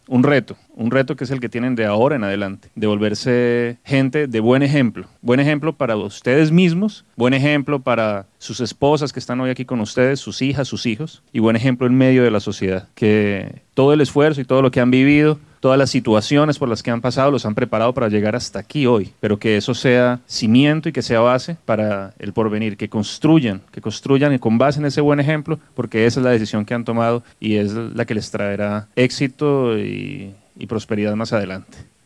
un reto que es el que tienen de ahora en adelante, de volverse gente de buen ejemplo para ustedes mismos, buen ejemplo para sus esposas que están hoy aquí con ustedes, sus hijas, sus hijos, y buen ejemplo en medio de la sociedad, que todo el esfuerzo y todo lo que han vivido, todas las situaciones por las que han pasado los han preparado para llegar hasta aquí hoy, pero que eso sea cimiento y que sea base para el porvenir, que construyan y con base en ese buen ejemplo, porque esa es la decisión que han tomado y es la que les traerá éxito y prosperidad más adelante.